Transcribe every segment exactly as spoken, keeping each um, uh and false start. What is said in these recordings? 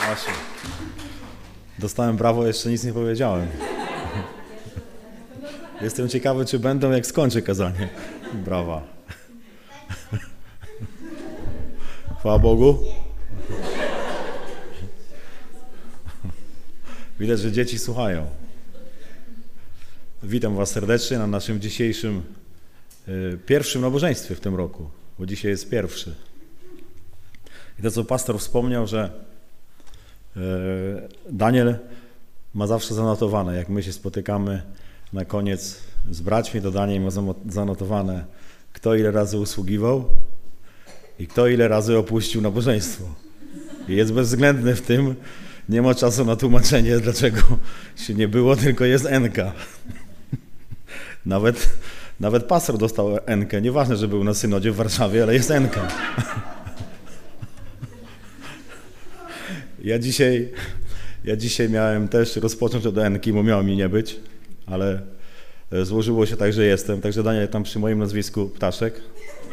Właśnie. Dostałem brawo, jeszcze nic nie powiedziałem. Jestem ciekawy, czy będą, jak skończę kazanie. Brawa. Chwała Bogu. Widać, że dzieci słuchają. Witam Was serdecznie na naszym dzisiejszym y, pierwszym nabożeństwie w tym roku, bo dzisiaj jest pierwszy. I to, co pastor wspomniał, że y, Daniel ma zawsze zanotowane, jak my się spotykamy na koniec z braćmi, to Daniel ma zanotowane, kto ile razy usługiwał i kto ile razy opuścił nabożeństwo. I jest bezwzględny w tym, nie ma czasu na tłumaczenie, dlaczego się nie było, tylko jest enka. Nawet, nawet pastor dostał enkę, nieważne, że był na synodzie w Warszawie, ale jest enka. Ja dzisiaj, ja dzisiaj miałem też rozpocząć od enki, bo miało mi nie być, ale złożyło się tak, że jestem, także Daniel tam przy moim nazwisku Ptaszek.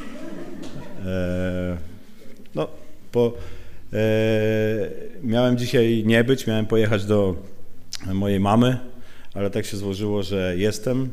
Eee, no, po... Miałem dzisiaj nie być, miałem pojechać do mojej mamy, ale tak się złożyło, że jestem.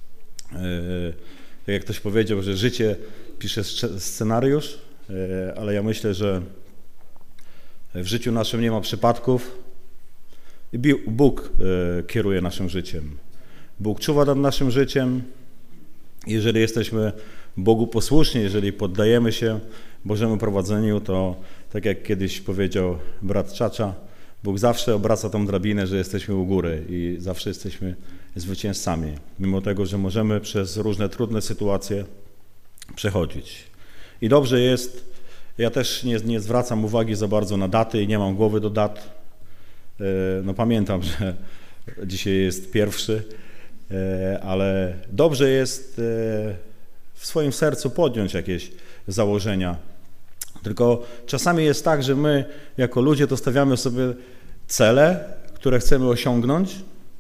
Tak jak ktoś powiedział, że życie pisze scenariusz, ale ja myślę, że w życiu naszym nie ma przypadków i Bóg kieruje naszym życiem. Bóg czuwa nad naszym życiem. Jeżeli jesteśmy Bogu posłuszni, jeżeli poddajemy się Bożemu prowadzeniu, to tak jak kiedyś powiedział brat Czacza, Bóg zawsze obraca tą drabinę, że jesteśmy u góry i zawsze jesteśmy zwycięzcami, mimo tego, że możemy przez różne trudne sytuacje przechodzić. I dobrze jest, ja też nie, nie zwracam uwagi za bardzo na daty i nie mam głowy do dat. No pamiętam, że dzisiaj jest pierwszy, ale dobrze jest w swoim sercu podjąć jakieś założenia. Tylko czasami jest tak, że my jako ludzie to stawiamy sobie cele, które chcemy osiągnąć,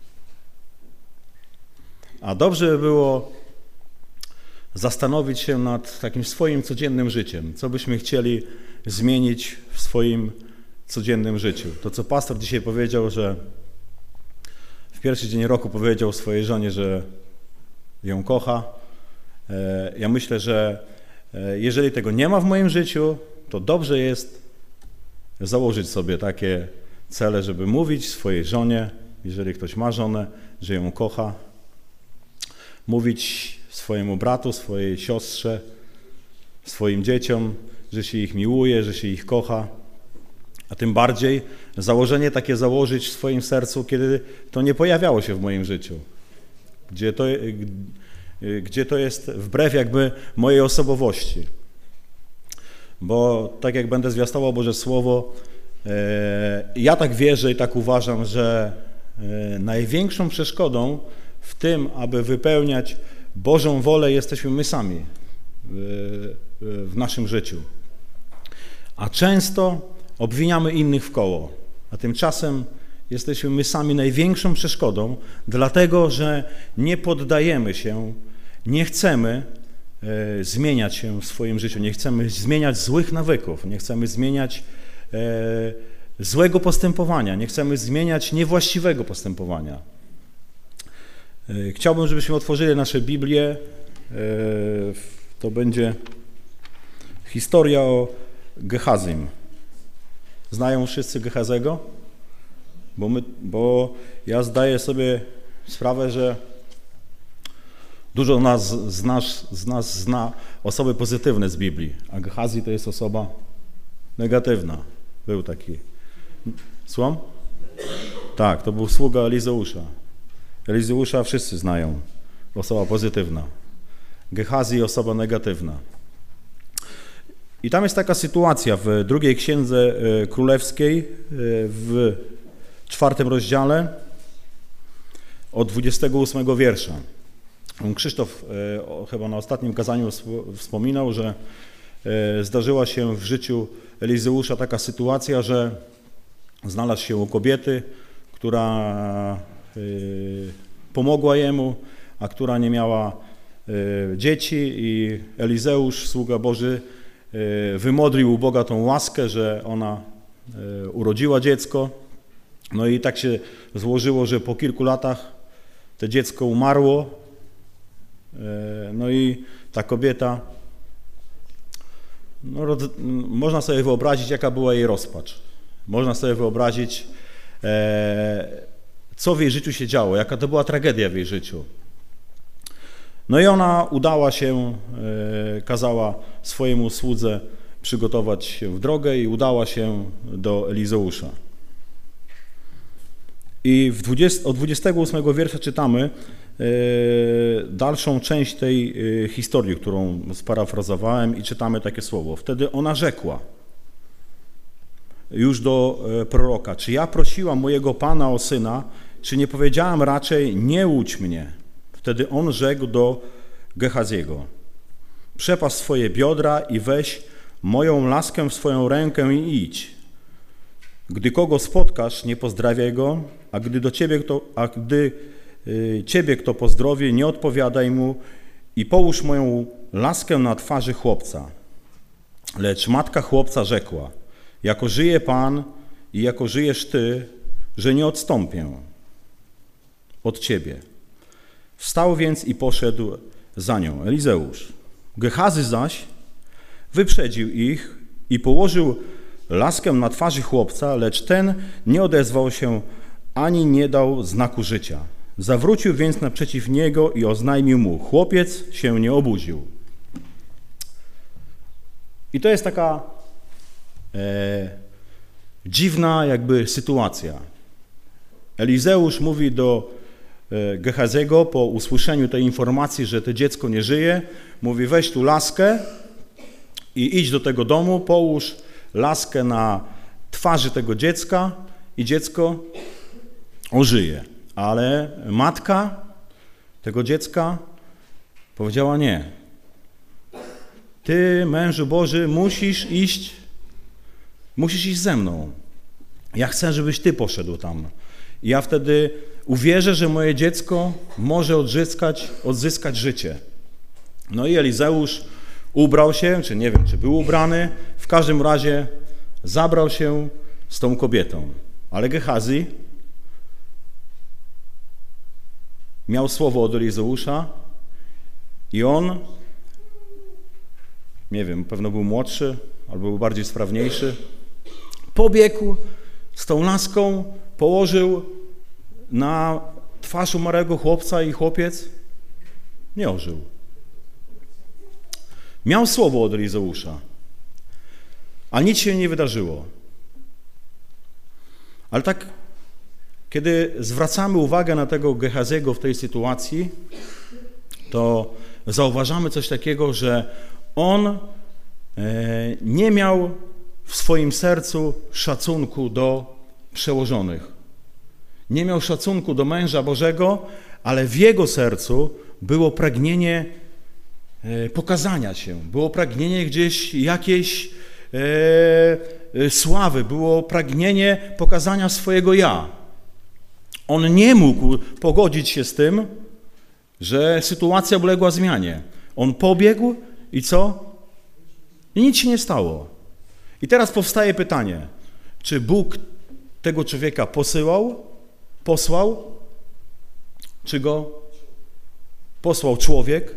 a dobrze by było zastanowić się nad takim swoim codziennym życiem, co byśmy chcieli zmienić w swoim codziennym życiu. To, co pastor dzisiaj powiedział, że w pierwszy dzień roku powiedział swojej żonie, że ją kocha. Ja myślę, że jeżeli tego nie ma w moim życiu, to dobrze jest założyć sobie takie cele, żeby mówić swojej żonie, jeżeli ktoś ma żonę, że ją kocha, mówić swojemu bratu, swojej siostrze, swoim dzieciom, że się ich miłuje, że się ich kocha, a tym bardziej założenie takie założyć w swoim sercu, kiedy to nie pojawiało się w moim życiu, gdzie to, gdzie to jest wbrew jakby mojej osobowości. Bo tak jak będę zwiastował Boże Słowo, ja tak wierzę i tak uważam, że największą przeszkodą w tym, aby wypełniać Bożą wolę, jesteśmy my sami w naszym życiu. A często obwiniamy innych w koło, a tymczasem jesteśmy my sami największą przeszkodą, dlatego że nie poddajemy się, nie chcemy e, zmieniać się w swoim życiu, nie chcemy zmieniać złych nawyków, nie chcemy zmieniać e, złego postępowania, nie chcemy zmieniać niewłaściwego postępowania. E, chciałbym, żebyśmy otworzyli nasze Biblię. E, to będzie historia o Gehazim. Znają wszyscy Gehazego? Bo, my, bo ja zdaję sobie sprawę, że dużo nas, z, nas, z nas zna osoby pozytywne z Biblii, a Gehazi to jest osoba negatywna. Był taki. Słucham? Tak, to był sługa Elizeusza. Elizeusza wszyscy znają. Osoba pozytywna. Gehazi osoba negatywna. I tam jest taka sytuacja w drugiej księdze królewskiej, w czwartym rozdziale, od dwudziestego ósmego wiersza. Krzysztof chyba na ostatnim kazaniu wspominał, że zdarzyła się w życiu Elizeusza taka sytuacja, że znalazł się u kobiety, która pomogła jemu, a która nie miała dzieci, i Elizeusz, sługa Boży, wymodlił u Boga tą łaskę, że ona urodziła dziecko. No i tak się złożyło, że po kilku latach to dziecko umarło. No i ta kobieta, no, można sobie wyobrazić, jaka była jej rozpacz. Można sobie wyobrazić, co w jej życiu się działo, jaka to była tragedia w jej życiu. No i ona udała się, kazała swojemu słudze przygotować się w drogę i udała się do Elizeusza. I w dwudziestym, od dwudziestego ósmego wiersza czytamy dalszą część tej historii, którą sparafrazowałem, i czytamy takie słowo. Wtedy ona rzekła już do proroka: czy ja prosiłam mojego Pana o syna, czy nie powiedziałam raczej: nie łudź mnie? Wtedy on rzekł do Gehaziego: przepasz swoje biodra i weź moją laskę w swoją rękę i idź. Gdy kogo spotkasz, nie pozdrawiaj go, a gdy do ciebie kto, a gdy y, ciebie kto pozdrowi, nie odpowiadaj mu i połóż moją laskę na twarzy chłopca. Lecz matka chłopca rzekła: jako żyje Pan i jako żyjesz ty, że nie odstąpię od ciebie. Wstał więc i poszedł za nią Elizeusz. Gehazy zaś wyprzedził ich i położył laskę na twarzy chłopca, lecz ten nie odezwał się ani nie dał znaku życia. Zawrócił więc naprzeciw niego i oznajmił mu: chłopiec się nie obudził. I to jest taka e, dziwna jakby sytuacja. Elizeusz mówi do e, Gehaziego po usłyszeniu tej informacji, że to dziecko nie żyje, mówi: weź tu laskę i idź do tego domu, połóż laskę na twarzy tego dziecka i dziecko ożyje. Ale matka tego dziecka powiedziała: nie. Ty, mężu Boży, musisz iść, musisz iść ze mną. Ja chcę, żebyś ty poszedł tam. I ja wtedy uwierzę, że moje dziecko może odzyskać, odzyskać życie. No i Elizeusz ubrał się, czy nie wiem, czy był ubrany, w każdym razie zabrał się z tą kobietą. Ale Gehazi miał słowo od Elizeusza i on, nie wiem, pewno był młodszy albo był bardziej sprawniejszy, pobiegł z tą laską, położył na twarz umarłego chłopca i chłopiec nie ożył. Miał słowo od Elizeusza, a nic się nie wydarzyło. Ale tak, kiedy zwracamy uwagę na tego Gehaziego w tej sytuacji, to zauważamy coś takiego, że on nie miał w swoim sercu szacunku do przełożonych. Nie miał szacunku do męża Bożego, ale w jego sercu było pragnienie pokazania się, było pragnienie gdzieś jakiejś e, sławy, było pragnienie pokazania swojego ja. On nie mógł pogodzić się z tym, że sytuacja uległa zmianie. On pobiegł i co? I nic się nie stało. I teraz powstaje pytanie, czy Bóg tego człowieka posyłał, posłał, czy go posłał człowiek?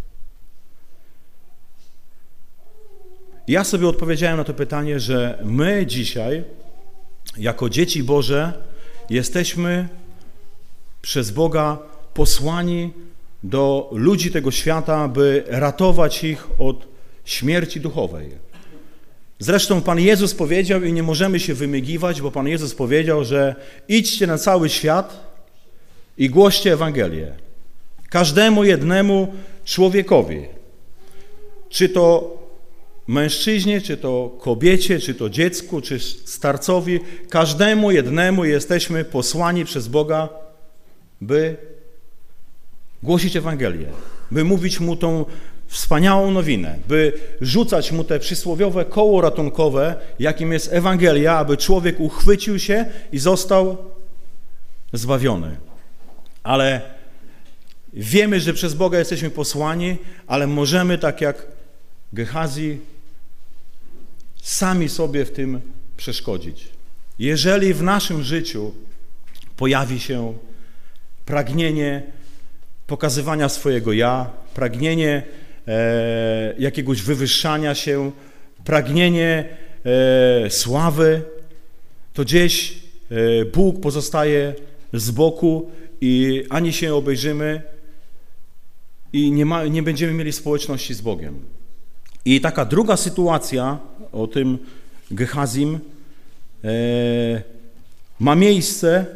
Ja sobie odpowiedziałem na to pytanie, że my dzisiaj, jako dzieci Boże, jesteśmy przez Boga posłani do ludzi tego świata, by ratować ich od śmierci duchowej. Zresztą Pan Jezus powiedział, i nie możemy się wymygiwać, bo Pan Jezus powiedział, że idźcie na cały świat i głoście Ewangelię. Każdemu jednemu człowiekowi. Czy to mężczyźnie, czy to kobiecie, czy to dziecku, czy starcowi, każdemu jednemu jesteśmy posłani przez Boga, by głosić Ewangelię, by mówić mu tą wspaniałą nowinę, by rzucać mu te przysłowiowe koło ratunkowe, jakim jest Ewangelia, aby człowiek uchwycił się i został zbawiony. Ale wiemy, że przez Boga jesteśmy posłani, ale możemy, tak jak Gehazi, sami sobie w tym przeszkodzić. Jeżeli w naszym życiu pojawi się pragnienie pokazywania swojego ja, pragnienie e, jakiegoś wywyższania się, pragnienie e, sławy, to gdzieś e, Bóg pozostaje z boku i ani się obejrzymy i nie, ma, nie będziemy mieli społeczności z Bogiem. I taka druga sytuacja o tym Gehazim e, ma miejsce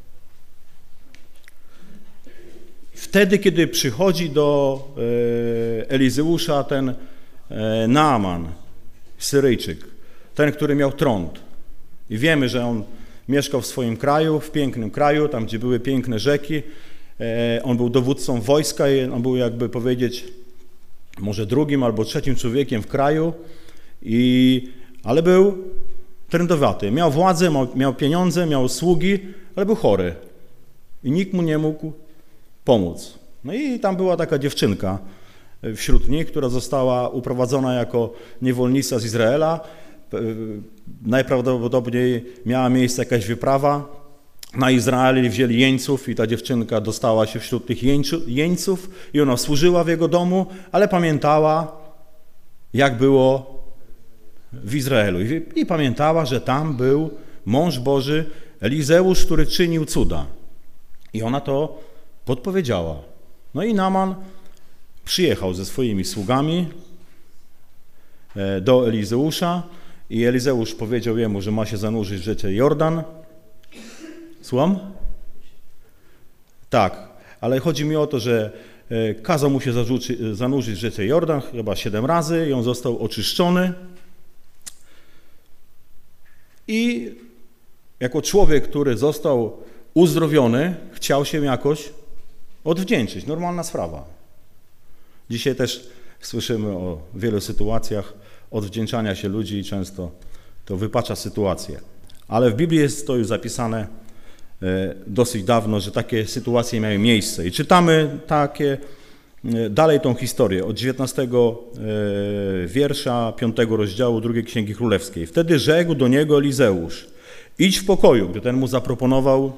wtedy, kiedy przychodzi do e, Elizeusza ten e, Naaman, Syryjczyk, ten, który miał trąd. I wiemy, że on mieszkał w swoim kraju, w pięknym kraju, tam gdzie były piękne rzeki. E, on był dowódcą wojska i on był, jakby powiedzieć, może drugim albo trzecim człowiekiem w kraju, i, ale był trędowaty. Miał władzę, miał, miał pieniądze, miał sługi, ale był chory i nikt mu nie mógł pomóc. No i tam była taka dziewczynka wśród nich, która została uprowadzona jako niewolnica z Izraela. Najprawdopodobniej miała miejsce jakaś wyprawa na Izrael, wzięli jeńców i ta dziewczynka dostała się wśród tych jeńców i ona służyła w jego domu, ale pamiętała, jak było w Izraelu. I, i pamiętała, że tam był mąż Boży, Elizeusz, który czynił cuda. I ona to podpowiedziała. No i Naaman przyjechał ze swoimi sługami do Elizeusza i Elizeusz powiedział jemu, że ma się zanurzyć w rzece Jordan. Słucham? Tak, ale chodzi mi o to, że kazał mu się zanurzyć w rzece Jordan chyba siedem razy i on został oczyszczony. I jako człowiek, który został uzdrowiony, chciał się jakoś odwdzięczyć. Normalna sprawa. Dzisiaj też słyszymy o wielu sytuacjach odwdzięczania się ludzi i często to wypacza sytuację. Ale w Biblii jest to już zapisane dosyć dawno, że takie sytuacje miały miejsce. I czytamy takie dalej tą historię od dziewiętnastego wiersza piątego rozdziału drugiej Księgi Królewskiej. Wtedy rzekł do niego Elizeusz: idź w pokoju, gdy ten mu zaproponował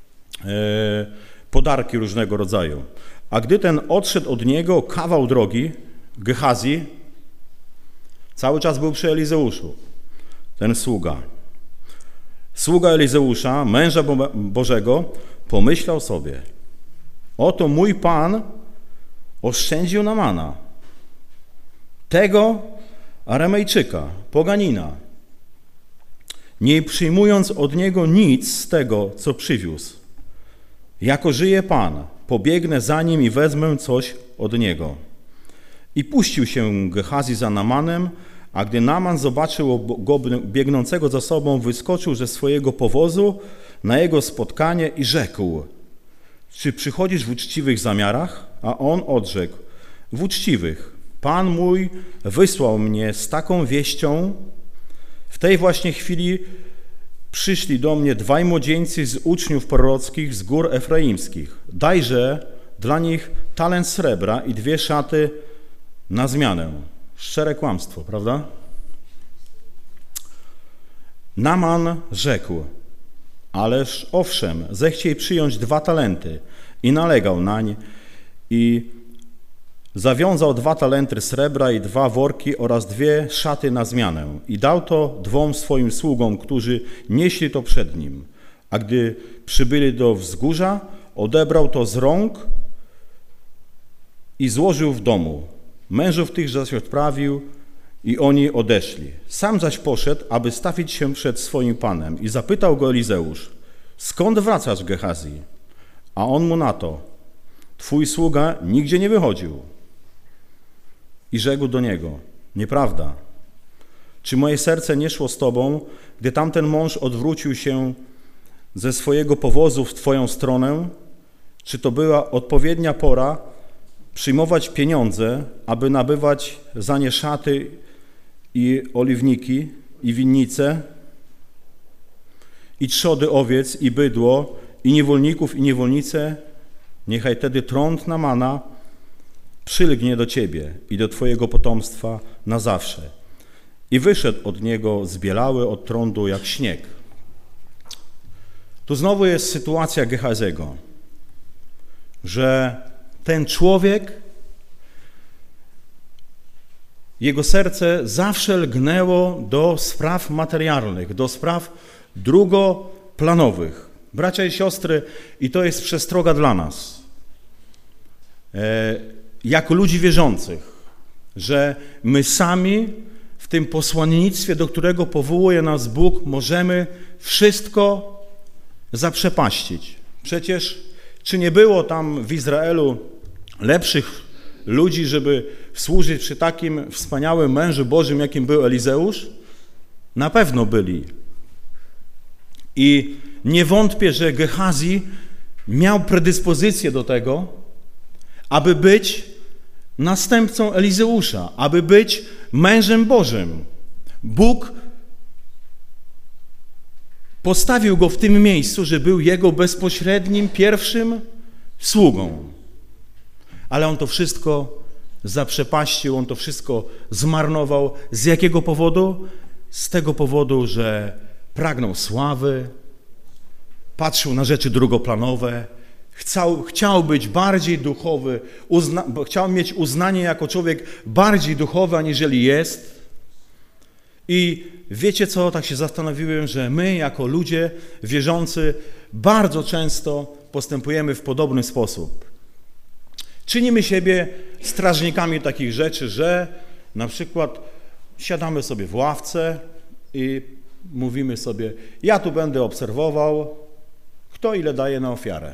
podarki różnego rodzaju. A gdy ten odszedł od niego kawał drogi, Gehazi cały czas był przy Elizeuszu, ten sługa. Sługa Elizeusza, męża Bożego, pomyślał sobie: oto mój Pan oszczędził Naamana, tego Aramejczyka, poganina, nie przyjmując od niego nic z tego, co przywiózł. Jako żyje Pan, pobiegnę za nim i wezmę coś od niego. I puścił się Gehazi za Naamanem, a gdy Naaman zobaczył go biegnącego za sobą, wyskoczył ze swojego powozu na jego spotkanie i rzekł: czy przychodzisz w uczciwych zamiarach? A on odrzekł: w uczciwych. Pan mój wysłał mnie z taką wieścią. W tej właśnie chwili przyszli do mnie dwaj młodzieńcy z uczniów prorockich z gór efraimskich. Dajże dla nich talent srebra i dwie szaty na zmianę. Szczere kłamstwo, prawda? Naaman rzekł: ależ owszem, zechciej przyjąć dwa talenty. I nalegał nań i zawiązał dwa talenty srebra i dwa worki oraz dwie szaty na zmianę. I dał to dwom swoim sługom, którzy nieśli to przed nim. A gdy przybyli do wzgórza, odebrał to z rąk i złożył w domu. Mężów tych zaś odprawił i oni odeszli. Sam zaś poszedł, aby stawić się przed swoim panem. I zapytał go Elizeusz: skąd wracasz, Gehazi? A on mu na to: twój sługa nigdzie nie wychodził. I rzekł do niego: nieprawda. Czy moje serce nie szło z tobą, gdy tamten mąż odwrócił się ze swojego powozu w twoją stronę? Czy to była odpowiednia pora przyjmować pieniądze, aby nabywać za nie szaty i oliwniki, i winnice, i trzody owiec, i bydło, i niewolników, i niewolnice? Niechaj tedy trąd Naamana przylgnie do ciebie i do twojego potomstwa na zawsze. i wyszedł od niego zbielały od trądu jak śnieg. Tu znowu jest sytuacja Gehazego, że ten człowiek, jego serce zawsze lgnęło do spraw materialnych, do spraw drugoplanowych. Bracia i siostry, i to jest przestroga dla nas, e, jako ludzi wierzących, że my sami w tym posłannictwie, do którego powołuje nas Bóg, możemy wszystko zaprzepaścić. Przecież czy nie było tam w Izraelu lepszych ludzi, żeby służyć przy takim wspaniałym mężu Bożym, jakim był Elizeusz? Na pewno byli. I nie wątpię, że Gehazi miał predyspozycję do tego, aby być następcą Elizeusza, aby być mężem Bożym. Bóg postawił go w tym miejscu, że był jego bezpośrednim, pierwszym sługą. Ale on to wszystko zaprzepaścił, on to wszystko zmarnował. Z jakiego powodu? Z tego powodu, że pragnął sławy, patrzył na rzeczy drugoplanowe, chciał, chciał być bardziej duchowy, uzna, chciał mieć uznanie jako człowiek bardziej duchowy, aniżeli jest. I wiecie co, tak się zastanowiłem, że my jako ludzie wierzący bardzo często postępujemy w podobny sposób. Czynimy siebie strażnikami takich rzeczy, że na przykład siadamy sobie w ławce i mówimy sobie, ja tu będę obserwował, kto ile daje na ofiarę.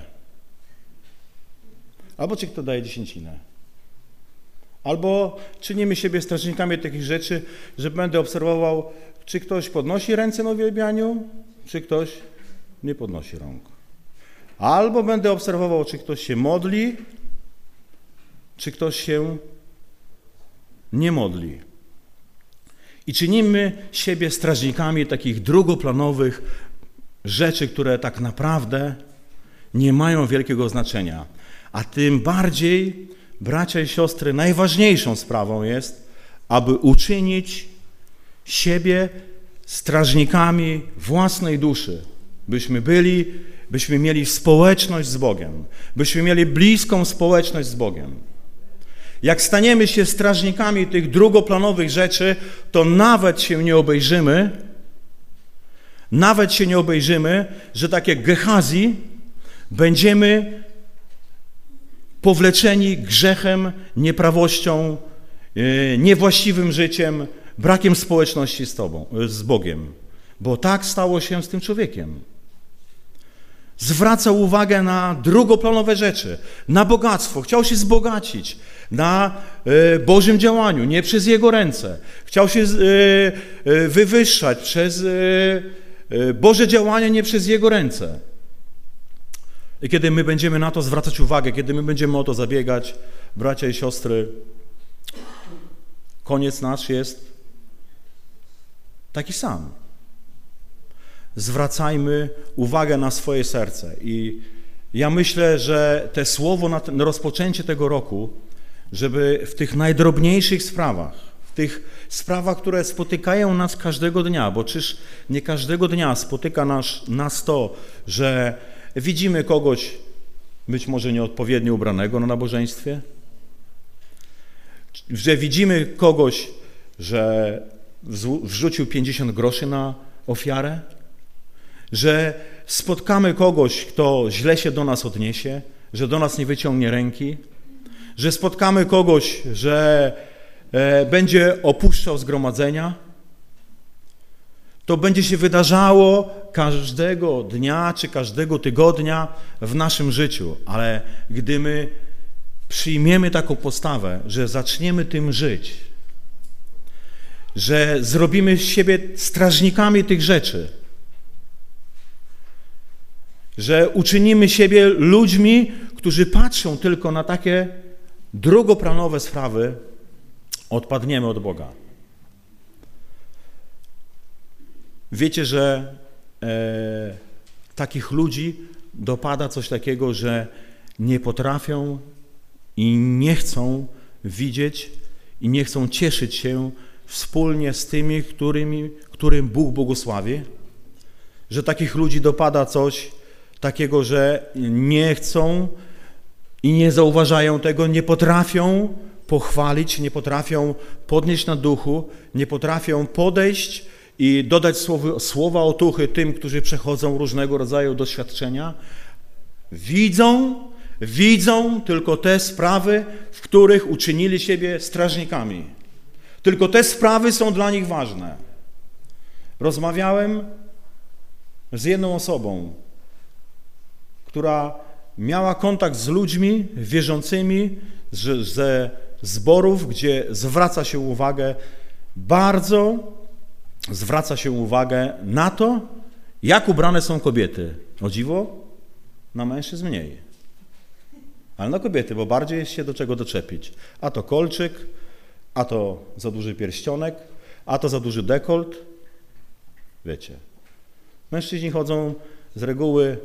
Albo czy kto daje dziesięcinę. Albo czynimy siebie strażnikami takich rzeczy, że będę obserwował, czy ktoś podnosi ręce na uwielbianiu, czy ktoś nie podnosi rąk. Albo będę obserwował, czy ktoś się modli, czy ktoś się nie modli. I czynimy siebie strażnikami takich drugoplanowych rzeczy, które tak naprawdę nie mają wielkiego znaczenia. A tym bardziej, bracia i siostry, najważniejszą sprawą jest, aby uczynić siebie strażnikami własnej duszy, byśmy byli, byśmy mieli społeczność z Bogiem, byśmy mieli bliską społeczność z Bogiem. Jak staniemy się strażnikami tych drugoplanowych rzeczy, to nawet się nie obejrzymy, nawet się nie obejrzymy, że tak jak Gehazi będziemy powleczeni grzechem, nieprawością, niewłaściwym życiem, brakiem społeczności z Tobą, z Bogiem. Bo tak stało się z tym człowiekiem. Zwracał uwagę na drugoplanowe rzeczy, na bogactwo, chciał się wzbogacić, na y, Bożym działaniu, nie przez jego ręce. Chciał się y, y, wywyższać przez y, y, Boże działanie, nie przez jego ręce. I kiedy my będziemy na to zwracać uwagę, kiedy my będziemy o to zabiegać, bracia i siostry, koniec nasz jest taki sam. Zwracajmy uwagę na swoje serce. I ja myślę, że te słowo na, ten, na rozpoczęcie tego roku, żeby w tych najdrobniejszych sprawach, w tych sprawach, które spotykają nas każdego dnia, bo czyż nie każdego dnia spotyka nas, nas to, że widzimy kogoś być może nieodpowiednio ubranego na nabożeństwie, że widzimy kogoś, że wrzucił pięćdziesiąt groszy na ofiarę, że spotkamy kogoś, kto źle się do nas odniesie, że do nas nie wyciągnie ręki, że spotkamy kogoś, że e, będzie opuszczał zgromadzenia. To będzie się wydarzało każdego dnia czy każdego tygodnia w naszym życiu, ale gdy my przyjmiemy taką postawę, że zaczniemy tym żyć, że zrobimy z siebie strażnikami tych rzeczy, że uczynimy siebie ludźmi, którzy patrzą tylko na takie drugoplanowe sprawy, odpadniemy od Boga. Wiecie, że e, takich ludzi dopada coś takiego, że nie potrafią i nie chcą widzieć i nie chcą cieszyć się wspólnie z tymi, którymi, którym Bóg błogosławi, że takich ludzi dopada coś takiego, że nie chcą i nie zauważają tego, nie potrafią pochwalić, nie potrafią podnieść na duchu, nie potrafią podejść i dodać słowy, słowa otuchy tym, którzy przechodzą różnego rodzaju doświadczenia. Widzą, widzą tylko te sprawy, w których uczynili siebie strażnikami. Tylko te sprawy są dla nich ważne. Rozmawiałem z jedną osobą, która miała kontakt z ludźmi wierzącymi ze zborów, gdzie zwraca się uwagę, bardzo zwraca się uwagę na to, jak ubrane są kobiety. O dziwo, na mężczyzn mniej. Ale na kobiety, bo bardziej jest się do czego doczepić. A to kolczyk, a to za duży pierścionek, a to za duży dekolt. Wiecie. Mężczyźni chodzą z reguły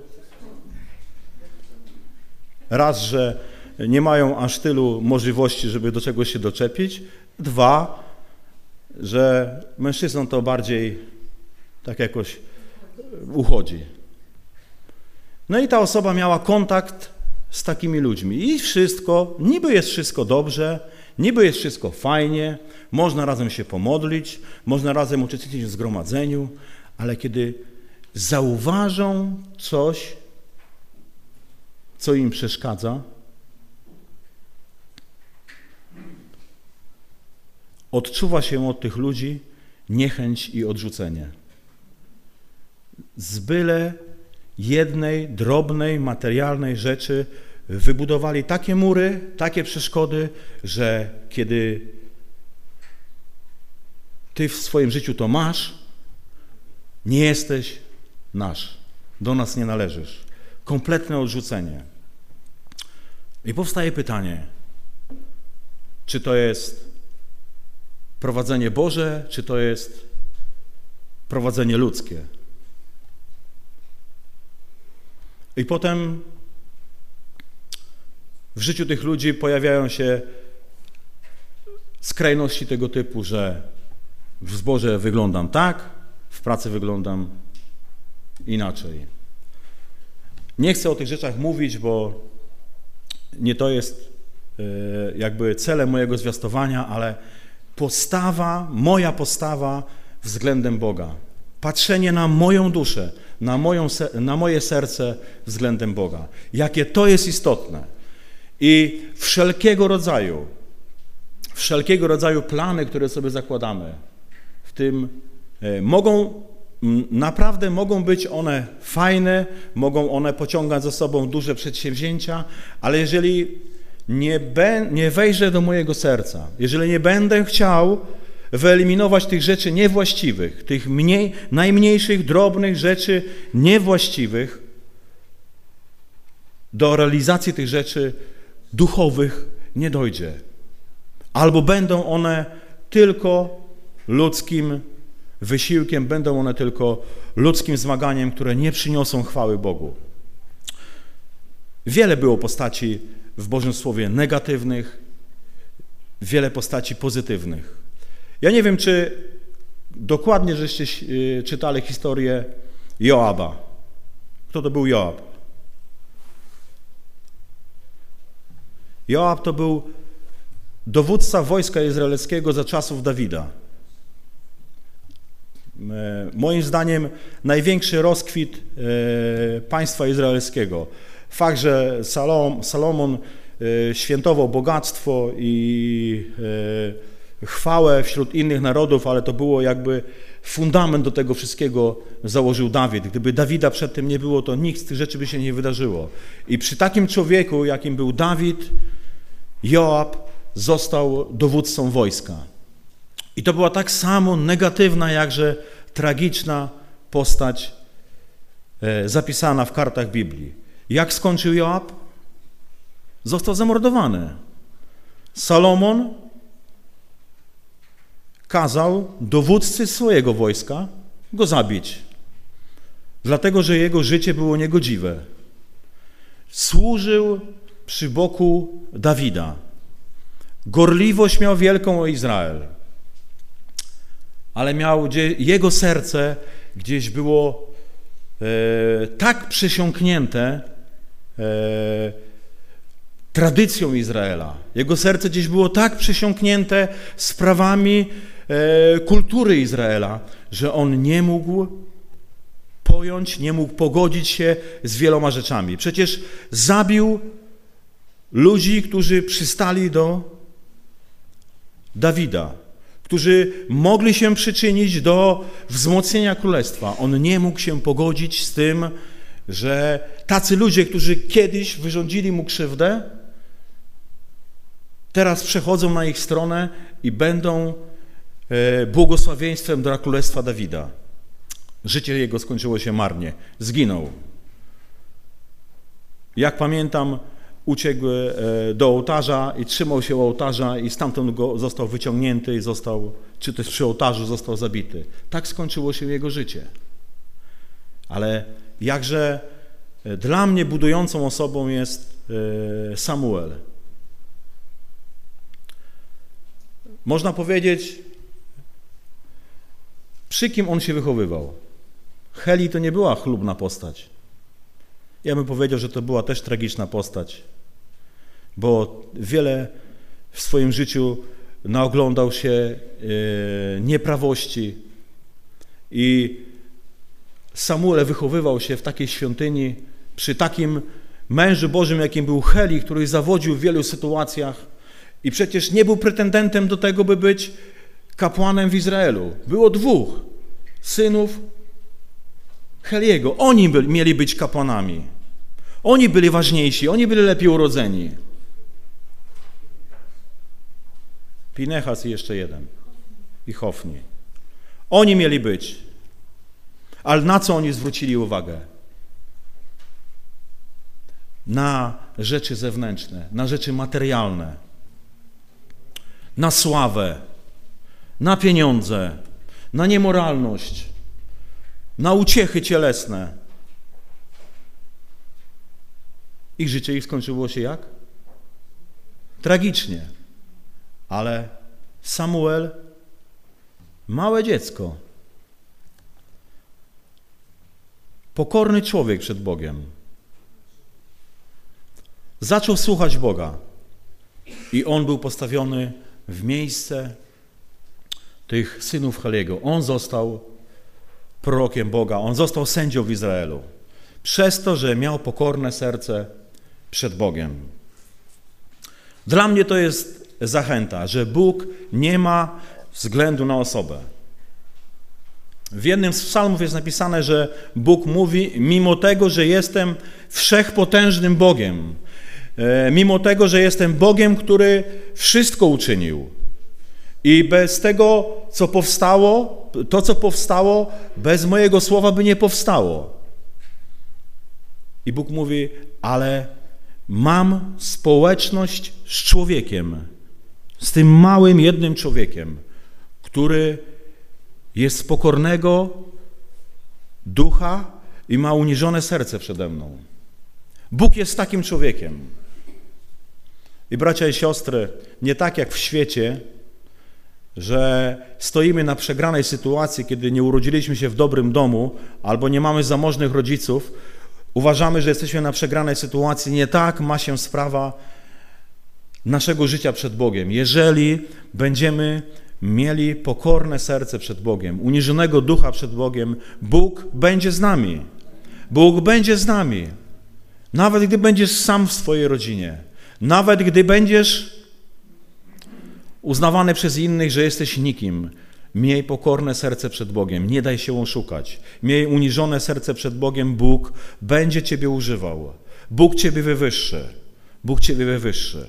raz, że nie mają aż tylu możliwości, żeby do czegoś się doczepić. Dwa, że mężczyznom to bardziej tak jakoś uchodzi. No i ta osoba miała kontakt z takimi ludźmi i wszystko, niby jest wszystko dobrze, niby jest wszystko fajnie, można razem się pomodlić, można razem uczestniczyć w zgromadzeniu, ale kiedy zauważą coś, co im przeszkadza, odczuwa się od tych ludzi niechęć i odrzucenie. Z byle jednej, drobnej, materialnej rzeczy wybudowali takie mury, takie przeszkody, że kiedy ty w swoim życiu to masz, nie jesteś nasz, do nas nie należysz. Kompletne odrzucenie. I powstaje pytanie, czy to jest prowadzenie Boże, czy to jest prowadzenie ludzkie? I potem w życiu tych ludzi pojawiają się skrajności tego typu, że w zborze wyglądam tak, w pracy wyglądam inaczej. Nie chcę o tych rzeczach mówić, bo nie to jest jakby celem mojego zwiastowania, ale postawa, moja postawa względem Boga. Patrzenie na moją duszę, na, moją, na moje serce względem Boga. Jakie to jest istotne. I wszelkiego rodzaju, wszelkiego rodzaju plany, które sobie zakładamy, w tym mogą, naprawdę mogą być one fajne, mogą one pociągać za sobą duże przedsięwzięcia, ale jeżeli nie, be, nie wejrzę do mojego serca, jeżeli nie będę chciał wyeliminować tych rzeczy niewłaściwych, tych mniej, najmniejszych, drobnych rzeczy niewłaściwych, do realizacji tych rzeczy duchowych nie dojdzie. Albo będą one tylko ludzkim wysiłkiem, będą one tylko ludzkim zmaganiem, które nie przyniosą chwały Bogu. Wiele było postaci w Bożym Słowie negatywnych, wiele postaci pozytywnych. Ja nie wiem, czy dokładnie żeście czytali historię Joaba. Kto to był Joab? Joab to był dowódca wojska izraelskiego za czasów Dawida. Moim zdaniem największy rozkwit państwa izraelskiego. Fakt, że Salom, Salomon świętował bogactwo i chwałę wśród innych narodów, ale to było jakby fundament do tego wszystkiego założył Dawid. Gdyby Dawida przed tym nie było, to nikt z tych rzeczy by się nie wydarzyło. I przy takim człowieku, jakim był Dawid, Joab został dowódcą wojska. I to była tak samo negatywna, jakże tragiczna postać zapisana w kartach Biblii. Jak skończył Joab? Został zamordowany. Salomon kazał dowódcy swojego wojska go zabić, dlatego że jego życie było niegodziwe. Służył przy boku Dawida. Gorliwość miał wielką o Izrael. ale miał, gdzie jego serce gdzieś było e, tak przesiąknięte e, tradycją Izraela. Jego serce gdzieś było tak przesiąknięte sprawami e, kultury Izraela, że on nie mógł pojąć, nie mógł pogodzić się z wieloma rzeczami. Przecież zabił ludzi, którzy przystali do Dawida, którzy mogli się przyczynić do wzmocnienia królestwa. On nie mógł się pogodzić z tym, że tacy ludzie, którzy kiedyś wyrządzili mu krzywdę, teraz przechodzą na ich stronę i będą błogosławieństwem dla królestwa Dawida. Życie jego skończyło się marnie. Zginął. Jak pamiętam, uciekł do ołtarza i trzymał się ołtarza i stamtąd go został wyciągnięty i został, czy też przy ołtarzu został zabity. Tak skończyło się jego życie. Ale jakże dla mnie budującą osobą jest Samuel. Można powiedzieć, przy kim on się wychowywał. Heli to nie była chlubna postać. Ja bym powiedział, że to była też tragiczna postać, bo wiele w swoim życiu naoglądał się nieprawości i Samuel wychowywał się w takiej świątyni przy takim mężu Bożym, jakim był Heli, który zawodził w wielu sytuacjach i przecież nie był pretendentem do tego, by być kapłanem w Izraelu. Było dwóch synów Heliego. Oni byli, mieli być kapłanami. Oni byli ważniejsi, oni byli lepiej urodzeni. Pinechas i jeszcze jeden. I Hofni. Oni mieli być. Ale na co oni zwrócili uwagę? Na rzeczy zewnętrzne, na rzeczy materialne, na sławę, na pieniądze, na niemoralność, na uciechy cielesne. Ich życie ich skończyło się jak? Tragicznie. Ale Samuel, małe dziecko, pokorny człowiek przed Bogiem, zaczął słuchać Boga i on był postawiony w miejsce tych synów Heliego. On został prorokiem Boga, on został sędzią w Izraelu. Przez to, że miał pokorne serce przed Bogiem. Dla mnie to jest zachęta, że Bóg nie ma względu na osobę. W jednym z psalmów jest napisane, że Bóg mówi, mimo tego, że jestem wszechpotężnym Bogiem, mimo tego, że jestem Bogiem, który wszystko uczynił i bez tego, co powstało, to, co powstało, bez mojego słowa by nie powstało. I Bóg mówi, ale mam społeczność z człowiekiem, z tym małym jednym człowiekiem, który jest z pokornego ducha i ma uniżone serce przede mną. Bóg jest takim człowiekiem. I bracia i siostry, nie tak jak w świecie, że stoimy na przegranej sytuacji, kiedy nie urodziliśmy się w dobrym domu albo nie mamy zamożnych rodziców, uważamy, że jesteśmy na przegranej sytuacji. Nie tak ma się sprawa naszego życia przed Bogiem. Jeżeli będziemy mieli pokorne serce przed Bogiem, uniżonego ducha przed Bogiem, Bóg będzie z nami. Bóg będzie z nami. Nawet gdy będziesz sam w swojej rodzinie, nawet gdy będziesz uznawany przez innych, że jesteś nikim, miej pokorne serce przed Bogiem, nie daj się oszukać. Miej uniżone serce przed Bogiem, Bóg będzie ciebie używał. Bóg ciebie wywyższy. Bóg ciebie wywyższy.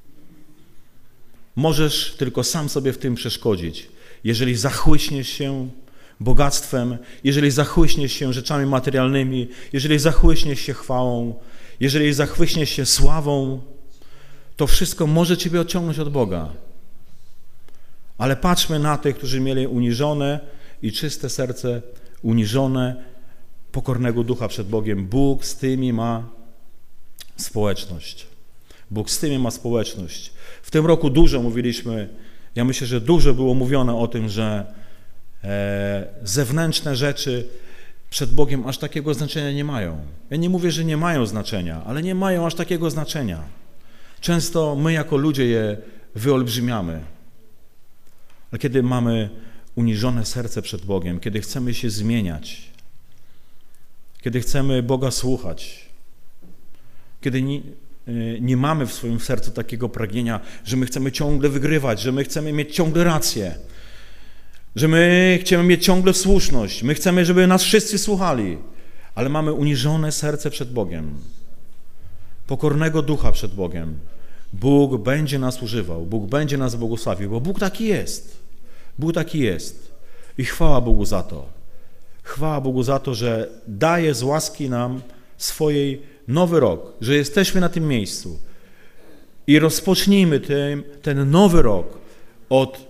Możesz tylko sam sobie w tym przeszkodzić. Jeżeli zachłyśniesz się bogactwem, jeżeli zachłyśniesz się rzeczami materialnymi, jeżeli zachłyśniesz się chwałą, jeżeli zachłyśniesz się sławą, to wszystko może ciebie odciągnąć od Boga. Ale patrzmy na tych, którzy mieli uniżone i czyste serce, uniżone, pokornego ducha przed Bogiem. Bóg z tymi ma społeczność. Bóg z tymi ma społeczność. W tym roku dużo mówiliśmy, ja myślę, że dużo było mówione o tym, że e, zewnętrzne rzeczy przed Bogiem aż takiego znaczenia nie mają. Ja nie mówię, że nie mają znaczenia, ale nie mają aż takiego znaczenia. Często my jako ludzie je wyolbrzymiamy. Ale kiedy mamy uniżone serce przed Bogiem, kiedy chcemy się zmieniać, kiedy chcemy Boga słuchać, kiedy nie, nie mamy w swoim sercu takiego pragnienia, że my chcemy ciągle wygrywać, że my chcemy mieć ciągle rację, że my chcemy mieć ciągle słuszność, my chcemy, żeby nas wszyscy słuchali, ale mamy uniżone serce przed Bogiem, pokornego ducha przed Bogiem. Bóg będzie nas używał, Bóg będzie nas błogosławił, bo Bóg taki jest. Bóg taki jest. I chwała Bogu za to. Chwała Bogu za to, że daje z łaski nam swojej nowy rok, że jesteśmy na tym miejscu. I rozpocznijmy ten, ten nowy rok od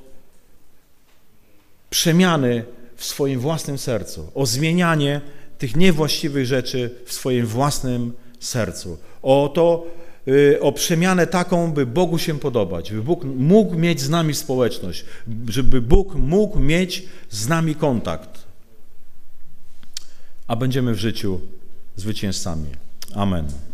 przemiany w swoim własnym sercu, o zmienianie tych niewłaściwych rzeczy w swoim własnym sercu. O to, o przemianę taką, by Bogu się podobać, by Bóg mógł mieć z nami społeczność, żeby Bóg mógł mieć z nami kontakt, a będziemy w życiu zwycięzcami. Amen.